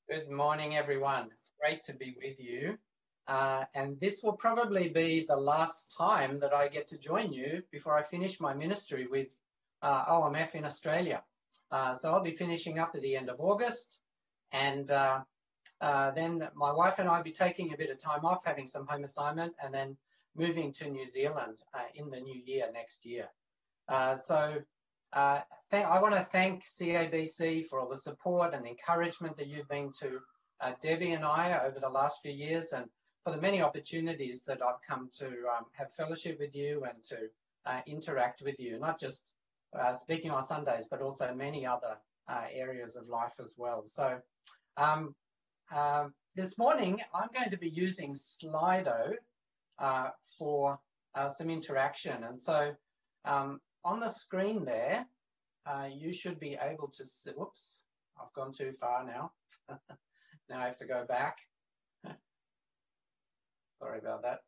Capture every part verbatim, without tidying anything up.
Good morning, everyone. It's great to be with you. Uh, and this will probably be the last time that I get to join you before I finish my ministry with uh, O M F in Australia. Uh, so I'll be finishing up at the end of August. And uh, uh, then my wife and I will be taking a bit of time off, having some home assignment, and then moving to New Zealand uh, in the new year, next year. Uh, so uh, I want to thank C A B C for all the support and encouragement that you've been to uh, Debbie and I over the last few years, and for the many opportunities that I've come to um, have fellowship with you and to uh, interact with you, not just uh, speaking on Sundays, but also many other uh, areas of life as well. So um, uh, this morning, I'm going to be using Slido uh, for uh, some interaction. And so um, on the screen there, uh, you should be able to see, whoops, I've gone too far now. Now I have to go back. Sorry about that.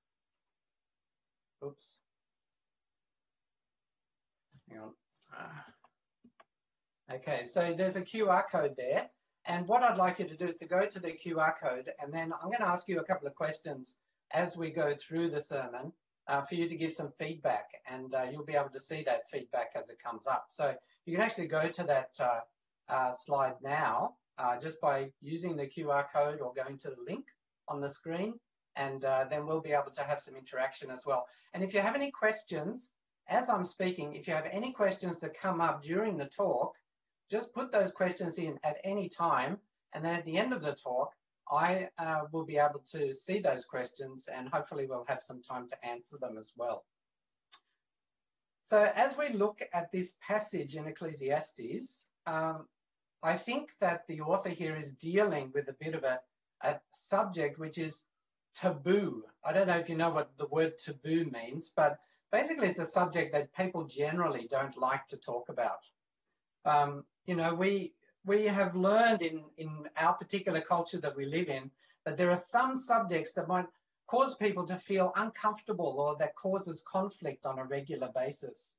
Oops. Hang on. Okay, so there's a Q R code there. And what I'd like you to do is to go to the Q R code, and then I'm going to ask you a couple of questions as we go through the sermon uh, for you to give some feedback, and uh, you'll be able to see that feedback as it comes up. So you can actually go to that uh, uh, slide now uh, just by using the Q R code or going to the link on the screen, and uh, then we'll be able to have some interaction as well. And if you have any questions, as I'm speaking, if you have any questions that come up during the talk, just put those questions in at any time, and then at the end of the talk, I uh, will be able to see those questions, and hopefully we'll have some time to answer them as well. So as we look at this passage in Ecclesiastes, um, I think that the author here is dealing with a bit of a, a subject which is taboo. I don't know if you know what the word taboo means, but basically it's a subject that people generally don't like to talk about. Um, you know, we we have learned in, in our particular culture that we live in that there are some subjects that might cause people to feel uncomfortable or that causes conflict on a regular basis.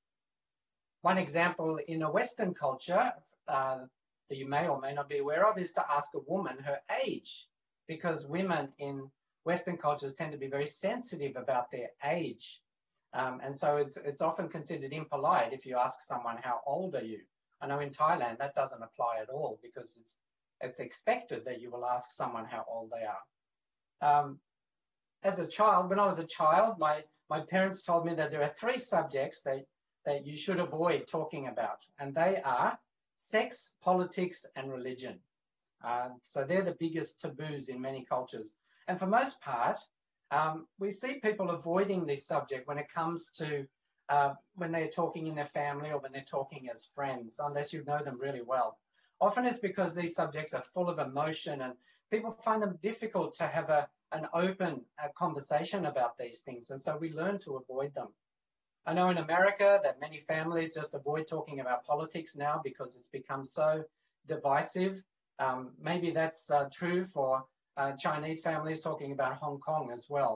One example in a Western culture uh, that you may or may not be aware of is to ask a woman her age, because women in Western cultures tend to be very sensitive about their age. Um, and so it's, it's often considered impolite if you ask someone, how old are you? I know in Thailand that doesn't apply at all, because it's it's expected that you will ask someone how old they are. Um, as a child, when I was a child, my, my parents told me that there are three subjects that, that you should avoid talking about, and they are sex, politics, and religion. Uh, so they're the biggest taboos in many cultures. And for most part, um, we see people avoiding this subject when it comes to Uh, when they're talking in their family or when they're talking as friends, unless you know them really well. Often it's because these subjects are full of emotion and people find them difficult to have a, an open uh, conversation about these things. And so we learn to avoid them. I know in America that many families just avoid talking about politics now because it's become so divisive. Um, maybe that's uh, true for uh, Chinese families talking about Hong Kong as well.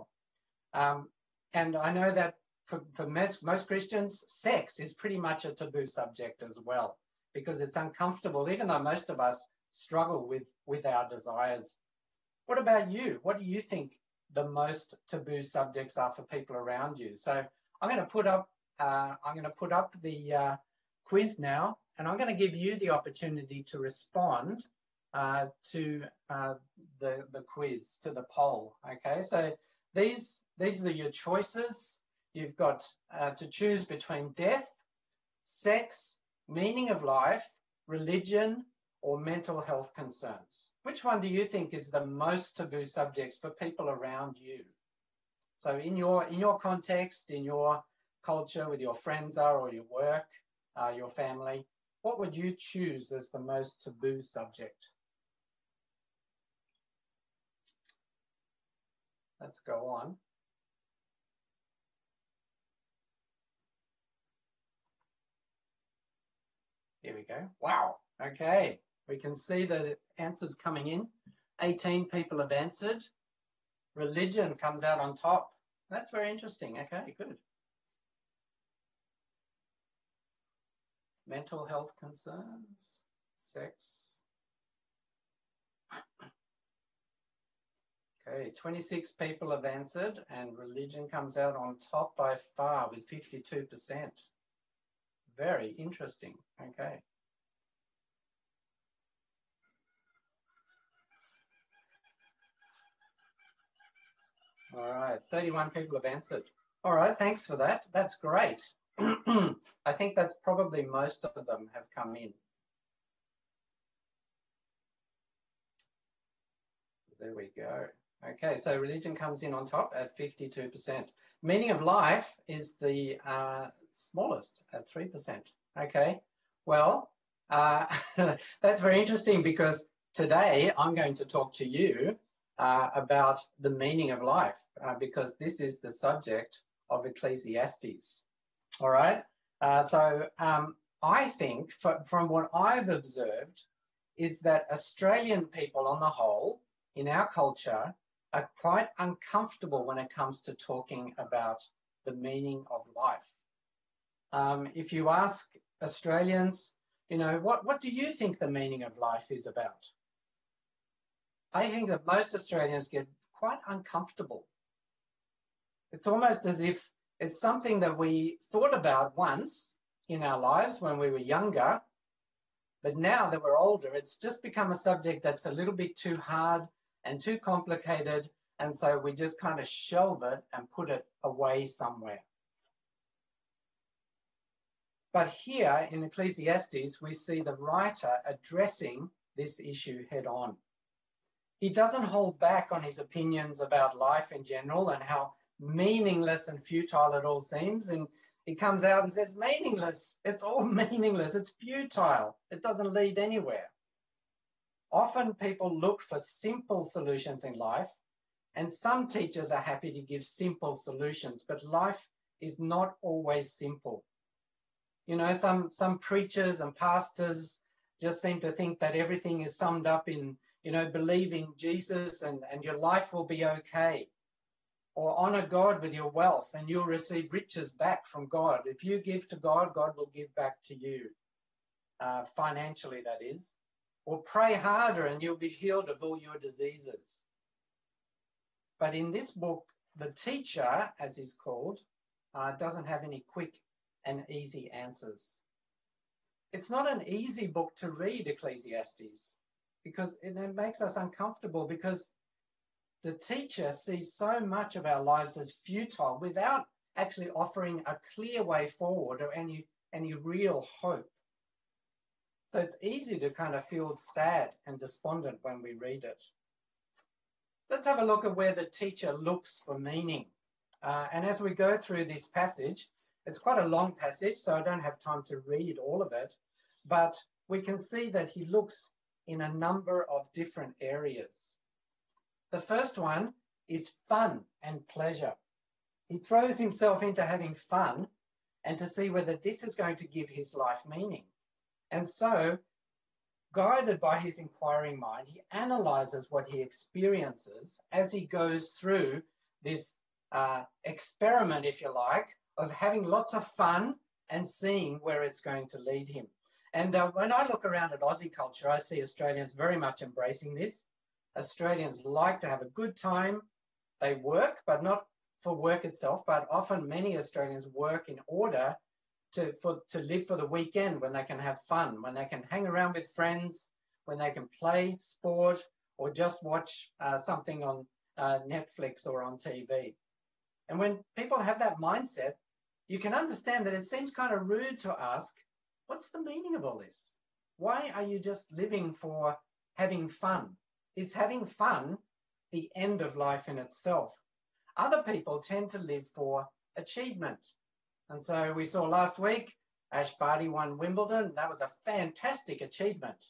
Um, and I know that For, for most, most Christians, sex is pretty much a taboo subject as well, because it's uncomfortable, even though most of us struggle with, with our desires. What about you? What do you think the most taboo subjects are for people around you? So I'm going to put up, uh, I'm going to put up the uh, quiz now, and I'm going to give you the opportunity to respond uh, to uh, the, the quiz, to the poll. Okay, so these, these are your choices. You've got uh, to choose between death, sex, meaning of life, religion, or mental health concerns. Which one do you think is the most taboo subjects for people around you? So in your, in your context, in your culture, with your friends are, or your work, uh, your family, what would you choose as the most taboo subject? Let's go on. Here we go. Wow. Okay. We can see the answers coming in. eighteen people have answered. Religion comes out on top. That's very interesting. Okay, good. Mental health concerns, sex. Okay, twenty-six people have answered, and religion comes out on top by far with fifty-two percent. Very interesting. Okay. All right, thirty-one people have answered. All right, thanks for that. That's great. I think that's probably most of them have come in. There we go. Okay, so religion comes in on top at fifty-two percent. Meaning of life is the uh, smallest at three percent. Okay, well, uh, that's very interesting because today I'm going to talk to you uh, about the meaning of life uh, because this is the subject of Ecclesiastes. All right, uh, so um, I think for, from what I've observed is that Australian people on the whole in our culture are quite uncomfortable when it comes to talking about the meaning of life. Um, if you ask Australians, you know, what, what do you think the meaning of life is about? I think that most Australians get quite uncomfortable. It's almost as if it's something that we thought about once in our lives when we were younger, but now that we're older, it's just become a subject that's a little bit too hard and too complicated, and so we just kind of shelve it and put it away somewhere. But here in Ecclesiastes, we see the writer addressing this issue head on. He doesn't hold back on his opinions about life in general and how meaningless and futile it all seems, and he comes out and says, meaningless, it's all meaningless, it's futile, it doesn't lead anywhere. Often people look for simple solutions in life, and some teachers are happy to give simple solutions, but life is not always simple. You know, some, some preachers and pastors just seem to think that everything is summed up in, you know, believing Jesus and, and your life will be okay. Or honor God with your wealth and you'll receive riches back from God. If you give to God, God will give back to you, uh, financially that is. Or pray harder and you'll be healed of all your diseases. But in this book, the teacher, as he's called, uh, doesn't have any quick and easy answers. It's not an easy book to read, Ecclesiastes, because it, it makes us uncomfortable because the teacher sees so much of our lives as futile without actually offering a clear way forward or any, any real hope. So it's easy to kind of feel sad and despondent when we read it. Let's have a look at where the teacher looks for meaning. Uh, and as we go through this passage, it's quite a long passage, so I don't have time to read all of it, but we can see that he looks in a number of different areas. The first one is fun and pleasure. He throws himself into having fun and to see whether this is going to give his life meaning. And so, guided by his inquiring mind, he analyzes what he experiences as he goes through this uh, experiment, if you like, of having lots of fun and seeing where it's going to lead him. And uh, when I look around at Aussie culture, I see Australians very much embracing this. Australians like to have a good time. They work, but not for work itself, but often many Australians work in order to, for, to live for the weekend when they can have fun, when they can hang around with friends, when they can play sport or just watch uh, something on uh, Netflix or on T V. And when people have that mindset, you can understand that it seems kind of rude to ask, what's the meaning of all this? Why are you just living for having fun? Is having fun the end of life in itself? Other people tend to live for achievement. And so we saw last week, Ash Barty won Wimbledon. That was a fantastic achievement.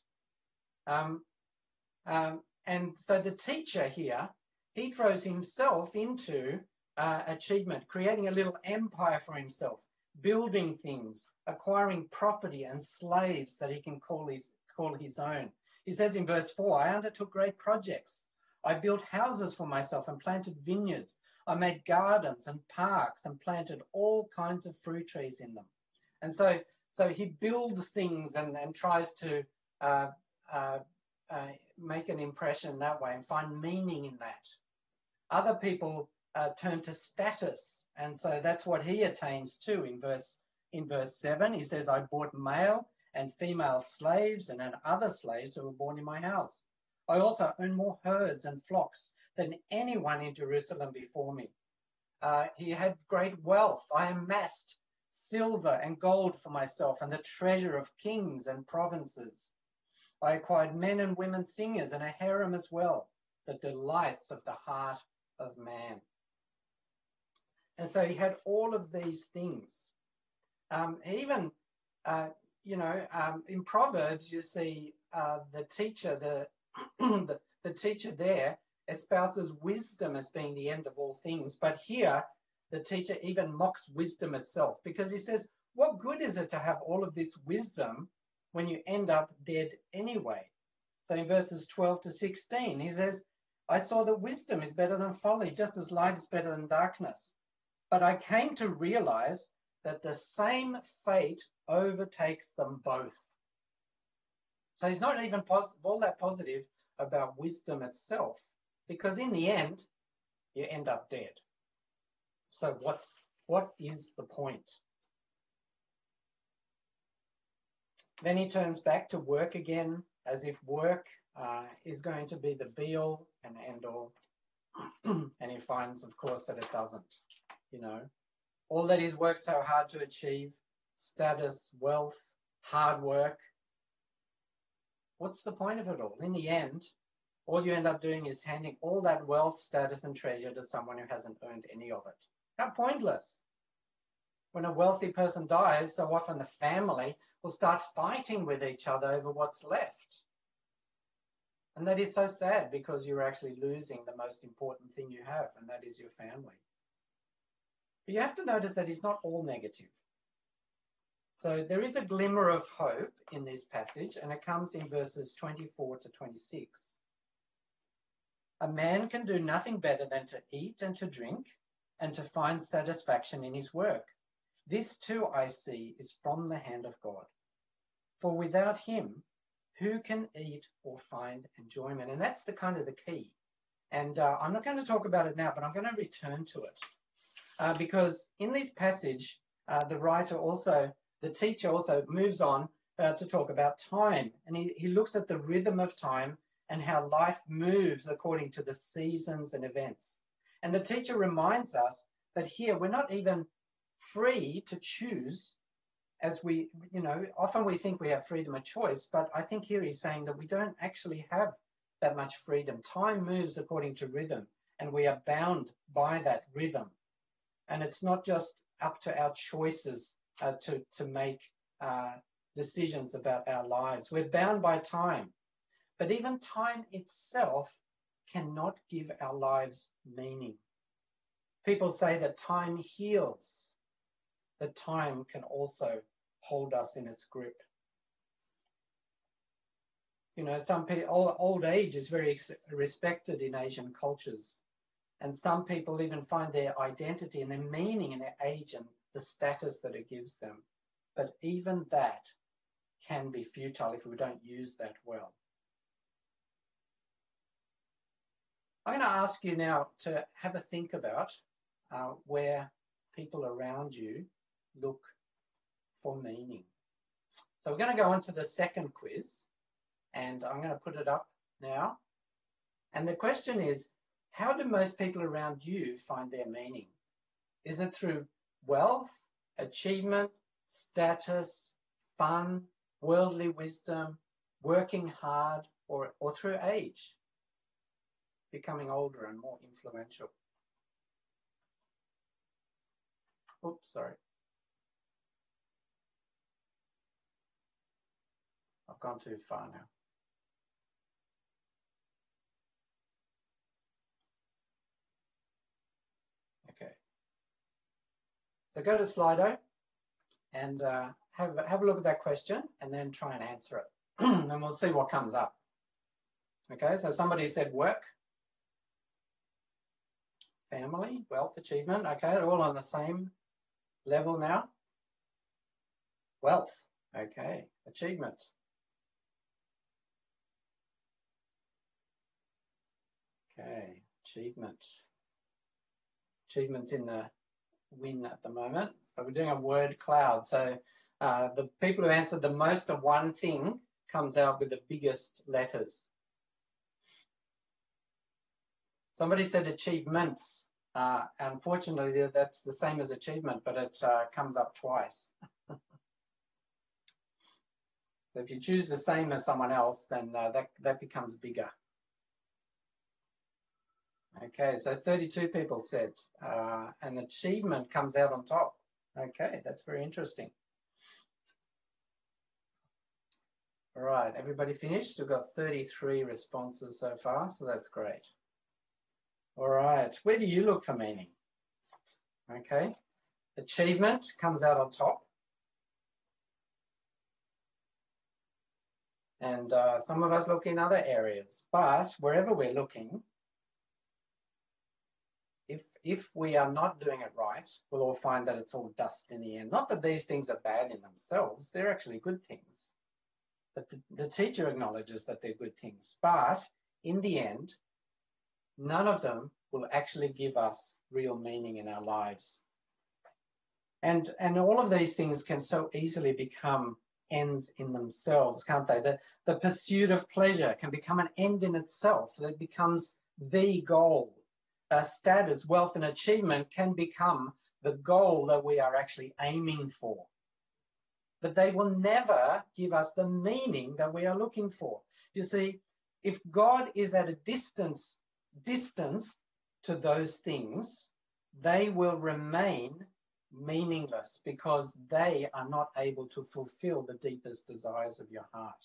Um, um, and so the teacher here, he throws himself into uh, achievement, creating a little empire for himself, building things, acquiring property and slaves that he can call his, call his own. He says in verse four, I undertook great projects. I built houses for myself and planted vineyards. I made gardens and parks and planted all kinds of fruit trees in them. And so, so he builds things and, and tries to uh, uh, uh, make an impression that way and find meaning in that. Other people uh, turn to status, and so that's what he attains to in verse in verse seven. He says, I bought male and female slaves and then other slaves who were born in my house. I also own more herds and flocks than anyone in Jerusalem before me. Uh, he had great wealth. I amassed silver and gold for myself and the treasure of kings and provinces. I acquired men and women singers and a harem as well, the delights of the heart of man. And so he had all of these things. Um, even, uh, you know, um, in Proverbs, you see uh, the teacher, the, the the teacher there espouses wisdom as being the end of all things. But here, the teacher even mocks wisdom itself, because he says, what good is it to have all of this wisdom when you end up dead anyway? So in verses twelve to sixteen, he says, I saw that wisdom is better than folly, just as light is better than darkness. But I came to realize that the same fate overtakes them both. So he's not even pos- all that positive about wisdom itself, because in the end, you end up dead. So what's what is the point? Then he turns back to work again, as if work uh, is going to be the be-all and end-all. And he finds, of course, that it doesn't, you know. All that he's worked so hard to achieve, status, wealth, hard work, what's the point of it all? In the end, all you end up doing is handing all that wealth, status, and treasure to someone who hasn't earned any of it. How pointless. When a wealthy person dies, so often the family will start fighting with each other over what's left. And that is so sad, because you're actually losing the most important thing you have, and that is your family. But you have to notice that it's not all negative. So there is a glimmer of hope in this passage, and it comes in verses twenty-four to twenty-six. A man can do nothing better than to eat and to drink and to find satisfaction in his work. This too, I see, is from the hand of God. For without him, who can eat or find enjoyment? And that's the kind of the key. And uh, I'm not going to talk about it now, but I'm going to return to it. Uh, because in this passage, uh, the writer also, the teacher also moves on uh, to talk about time. And he, he looks at the rhythm of time and how life moves according to the seasons and events. And the teacher reminds us that here we're not even free to choose, as we, you know, often we think we have freedom of choice, but I think here he's saying that we don't actually have that much freedom. Time moves according to rhythm, and we are bound by that rhythm. And it's not just up to our choices uh, to, to make uh, decisions about our lives. We're bound by time. But even time itself cannot give our lives meaning. People say that time heals, that time can also hold us in its grip. You know, some people, old, old age is very respected in Asian cultures. And some people even find their identity and their meaning in their age and the status that it gives them. But even that can be futile if we don't use that well. I'm going to ask you now to have a think about uh, where people around you look for meaning. So we're going to go on to the second quiz, and I'm going to put it up now. And the question is, how do most people around you find their meaning? Is it through wealth, achievement, status, fun, worldly wisdom, working hard, or, or through age, becoming older and more influential? Oops, sorry. I've gone too far now. Okay. So go to Slido and uh, have, have a look at that question and then try and answer it. And we'll see what comes up. Okay, so somebody said work, family, wealth, achievement. Okay, they're all on the same level now. Wealth, okay, achievement. Okay, achievement. Achievements in the win at the moment. So we're doing a word cloud. So uh, the people who answered the most of one thing comes out with the biggest letters. Somebody said achievements. Uh, unfortunately, that's the same as achievement, but it uh, comes up twice. So if you choose the same as someone else, then uh, that, that becomes bigger. Okay, so thirty-two people said, uh, and achievement comes out on top. Okay, that's very interesting. All right, everybody finished? We've got thirty-three responses so far, so that's great. All right, where do you look for meaning? Okay, achievement comes out on top. And uh, some of us look in other areas, but wherever we're looking, if, if we are not doing it right, we'll all find that it's all dust in the end. Not that these things are bad in themselves, they're actually good things. But the, the teacher acknowledges that they're good things. But in the end, none of them will actually give us real meaning in our lives. And, and all of these things can so easily become ends in themselves, can't they? The, the pursuit of pleasure can become an end in itself. It becomes the goal. Uh, status, wealth, and achievement can become the goal that we are actually aiming for. But they will never give us the meaning that we are looking for. You see, if God is at a distance, distance to those things, they will remain meaningless because they are not able to fulfill the deepest desires of your heart.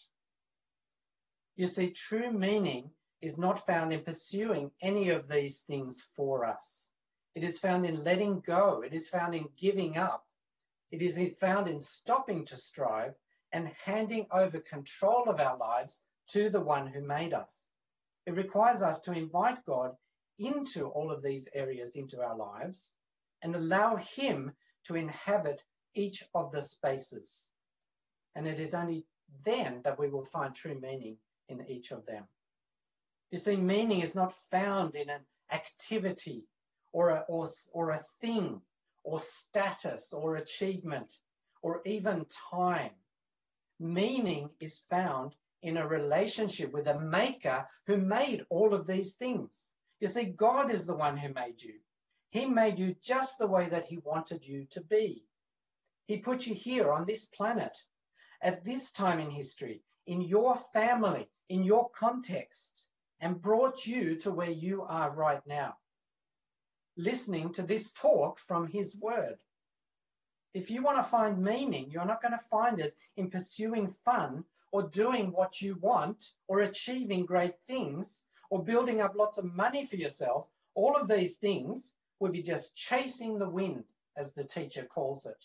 You see, true meaning is not found in pursuing any of these things for us. It is found in letting go. It is found in giving up. It is found in stopping to strive and handing over control of our lives to the one who made us. It requires us to invite God into all of these areas into our lives and allow him to inhabit each of the spaces. And it is only then that we will find true meaning in each of them. You see, meaning is not found in an activity or a, or, or a thing or status or achievement or even time. Meaning is found in a relationship with a maker who made all of these things. You see, God is the one who made you. He made you just the way that he wanted you to be. He put you here on this planet at this time in history, in your family, in your context, and brought you to where you are right now, listening to this talk from his word. If you want to find meaning, you're not going to find it in pursuing fun or doing what you want or achieving great things or building up lots of money for yourselves. All of these things will be just chasing the wind, as the teacher calls it.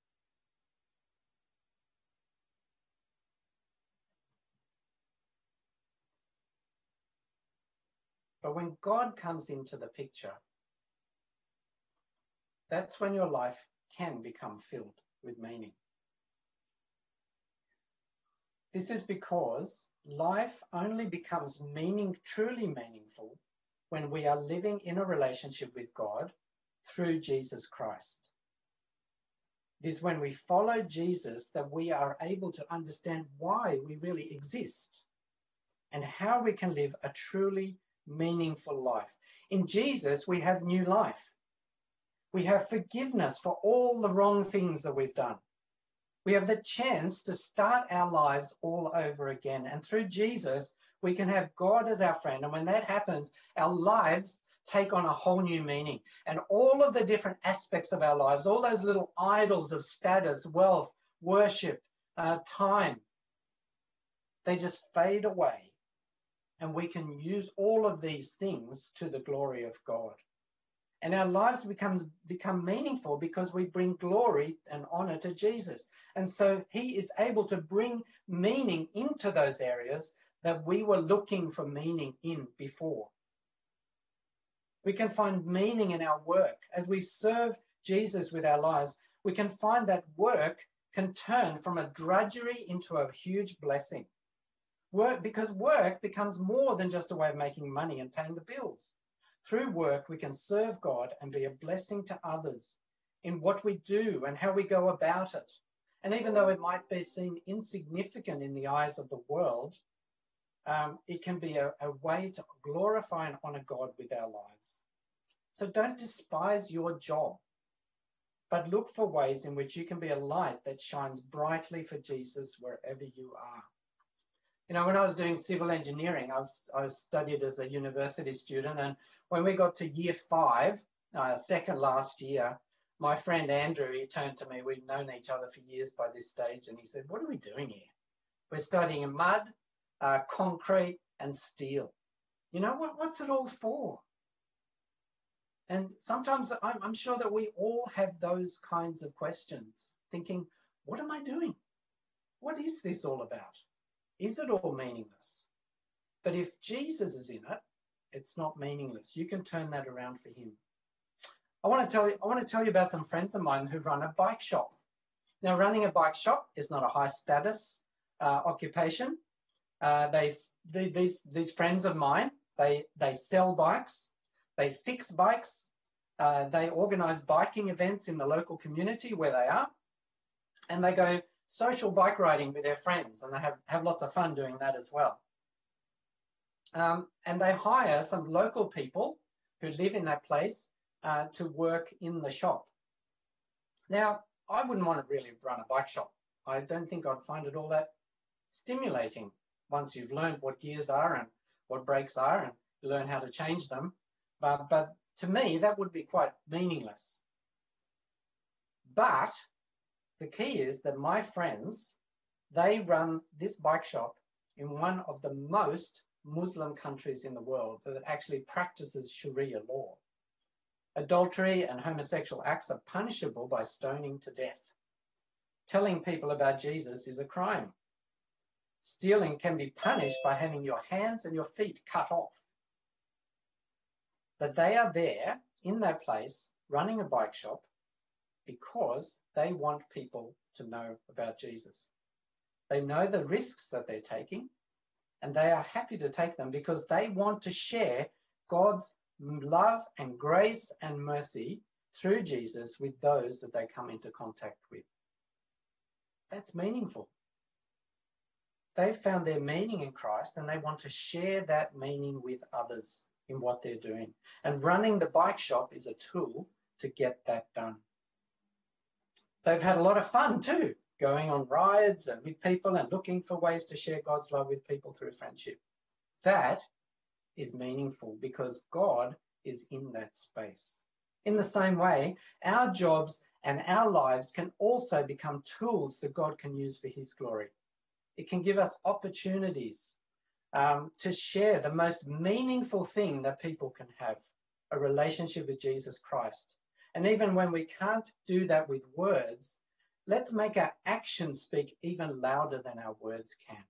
But when God comes into the picture, that's when your life can become filled with meaning. This is because life only becomes meaning, truly meaningful, when we are living in a relationship with God through Jesus Christ. It is when we follow Jesus that we are able to understand why we really exist and how we can live a truly meaningful life. In Jesus, we have new life. We have forgiveness for all the wrong things that we've done. We have the chance to start our lives all over again. And through Jesus, we can have God as our friend. And when that happens, our lives take on a whole new meaning. And all of the different aspects of our lives, all those little idols of status, wealth, worship, uh, time, they just fade away. And we can use all of these things to the glory of God. And our lives becomes, become meaningful because we bring glory and honor to Jesus. And so he is able to bring meaning into those areas that we were looking for meaning in before. We can find meaning in our work. As we serve Jesus with our lives, we can find that work can turn from a drudgery into a huge blessing. Work, because work becomes more than just a way of making money and paying the bills. Through work, we can serve God and be a blessing to others in what we do and how we go about it. And even though it might be seen insignificant in the eyes of the world, um, it can be a, a way to glorify and honor God with our lives. So don't despise your job, but look for ways in which you can be a light that shines brightly for Jesus wherever you are. You know, when I was doing civil engineering, I was, I was studied as a university student. And when we got to year five, uh, second last year, my friend Andrew, he turned to me. We'd known each other for years by this stage. And he said, "What are we doing here? We're studying mud, uh, concrete and steel. You know, what, what's it all for?" And sometimes I'm, I'm sure that we all have those kinds of questions, thinking, what am I doing? What is this all about? Is it all meaningless? But if Jesus is in it, it's not meaningless. You can turn that around for him. I want to tell you, I want to tell you about some friends of mine who run a bike shop. Now, running a bike shop is not a high status uh, occupation. Uh, they, they, these, these friends of mine, they, they sell bikes, they fix bikes, uh, they organize biking events in the local community where they are, and they go social bike riding with their friends, and they have, have lots of fun doing that as well. Um, and they hire some local people who live in that place uh, to work in the shop. Now, I wouldn't want to really run a bike shop. I don't think I'd find it all that stimulating once you've learned what gears are and what brakes are and you learn how to change them. But, but to me, that would be quite meaningless. But the key is that my friends, they run this bike shop in one of the most Muslim countries in the world that actually practices Sharia law. Adultery and homosexual acts are punishable by stoning to death. Telling people about Jesus is a crime. Stealing can be punished by having your hands and your feet cut off. But they are there in that place running a bike shop because they want people to know about Jesus. They know the risks that they're taking, and they are happy to take them because they want to share God's love and grace and mercy through Jesus with those that they come into contact with. That's meaningful. They've found their meaning in Christ, and they want to share that meaning with others in what they're doing. And running the bike shop is a tool to get that done. They've had a lot of fun too, going on rides and with people and looking for ways to share God's love with people through friendship. That is meaningful because God is in that space. In the same way, our jobs and our lives can also become tools that God can use for his glory. It can give us opportunities um, to share the most meaningful thing that people can have, a relationship with Jesus Christ. And even when we can't do that with words, let's make our actions speak even louder than our words can.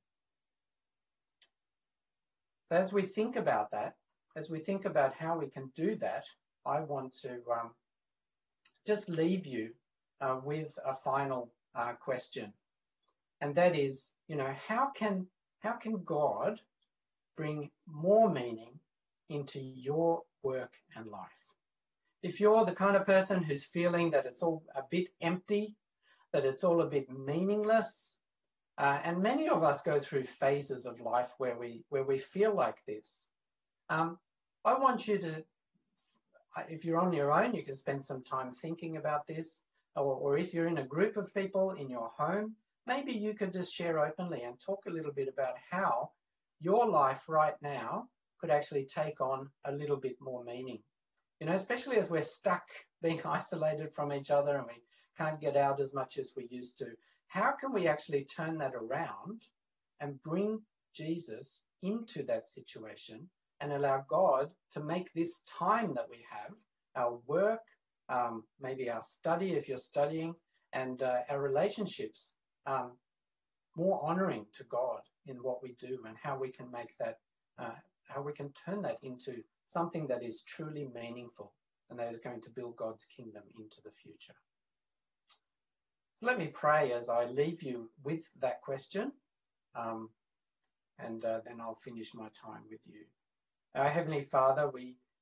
So as we think about that, as we think about how we can do that, I want to um, just leave you uh, with a final uh, question. And that is, you know, how can, how can God bring more meaning into your work and life? If you're the kind of person who's feeling that it's all a bit empty, that it's all a bit meaningless, uh, and many of us go through phases of life where we where we feel like this. Um, I want you to, if you're on your own, you can spend some time thinking about this, or, or if you're in a group of people in your home, maybe you could just share openly and talk a little bit about how your life right now could actually take on a little bit more meaning. You know, especially as we're stuck being isolated from each other and we can't get out as much as we used to. How can we actually turn that around and bring Jesus into that situation and allow God to make this time that we have, our work, um, maybe our study if you're studying, and uh, our relationships um, more honoring to God in what we do, and how we can make that, uh, how we can turn that into something that is truly meaningful and that is going to build God's kingdom into the future. So let me pray as I leave you with that question, um, and uh, then I'll finish my time with you. Our Heavenly Father, we,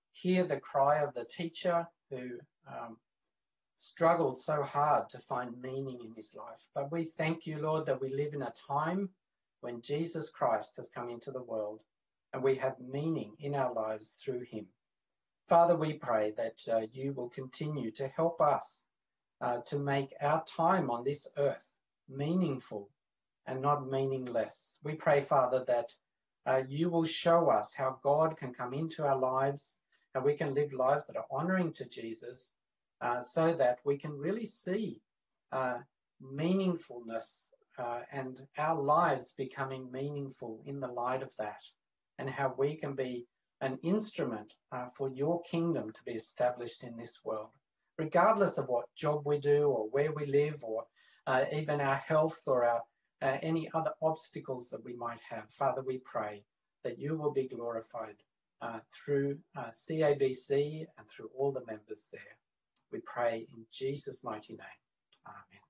hear the cry of the teacher who um, struggled so hard to find meaning in his life. But we thank you, Lord, that we live in a time when Jesus Christ has come into the world and we have meaning in our lives through him. Father, we pray that uh, you will continue to help us uh, to make our time on this earth meaningful and not meaningless. We pray, Father, that uh, you will show us how God can come into our lives and we can live lives that are honoring to Jesus, uh, so that we can really see uh, meaningfulness uh, and our lives becoming meaningful in the light of that, and how we can be an instrument uh, for your kingdom to be established in this world, regardless of what job we do or where we live or uh, even our health or our, uh, any other obstacles that we might have. Father, we pray that you will be glorified uh, through uh, C A B C and through all the members there. We pray in Jesus' mighty name. Amen.